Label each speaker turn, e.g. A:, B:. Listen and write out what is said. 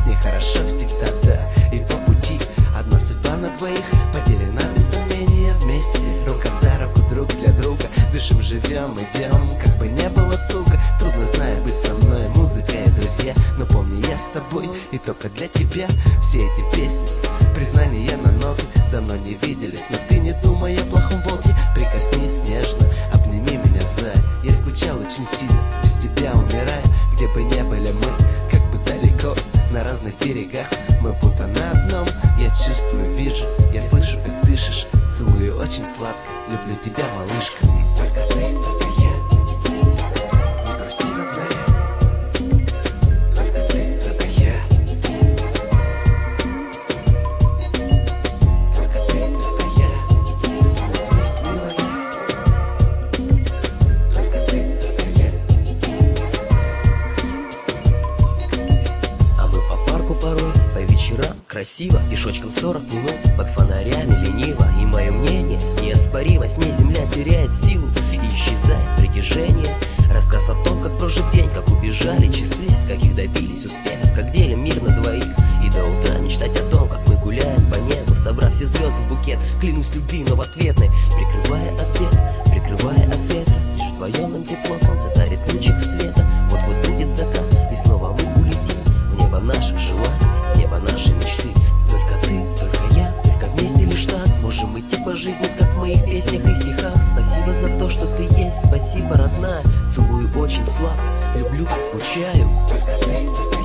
A: ней хорошо всегда, да. И по пути одна судьба на двоих, поделена без сомнения вместе. Рука за руку, друг для друга, дышим, живем, идем, как бы не было туго. Трудно, знаю, быть со мной, музыка и друзья. Но помни, я с тобой, и только для тебя все эти песни, признания на ноты. Давно не виделись, но ты не думай о плохом, вот я. Прикоснись нежно, обними меня, зай. Я скучал очень сильно, без тебя умираю. Где бы не были мы, как бы далеко, на разных берегах, мы будто на одном. Я чувствую, вижу, я слышу, как дышишь. Целую очень сладко, люблю тебя, малышка. Только ты, только я, не грусти, родная. Только ты, только я. Только ты, только я. Улыбнись, милая. Только ты, только я.
B: А мы по парку порой, по вечерам красиво, пешочком 40 минут, под фонарями лениво. И мое мнение неоспоримо, с ней земля теряет силу и исчезает притяжение. Рассказ о том, как прожит день, как убежали часы, каких добились успехов, как делим мир на двоих. И до утра мечтать о том, как мы гуляем по небу, собрав все звезды в букет. Клянусь любви, но в ответной, прикрывая от ветра. Лишь вдвоем нам тепло, солнце дарит лучик света. Вот-вот будет закат, и снова мы улетим в небо наших желаний, в небо нашей мечты. Только ты, только я, только вместе лишь так можем идти по жизни, как в моих песнях и стихах. Спасибо за то, что ты есть, спасибо, родная. Целую очень сладко, люблю, скучаю.
A: Только ты, только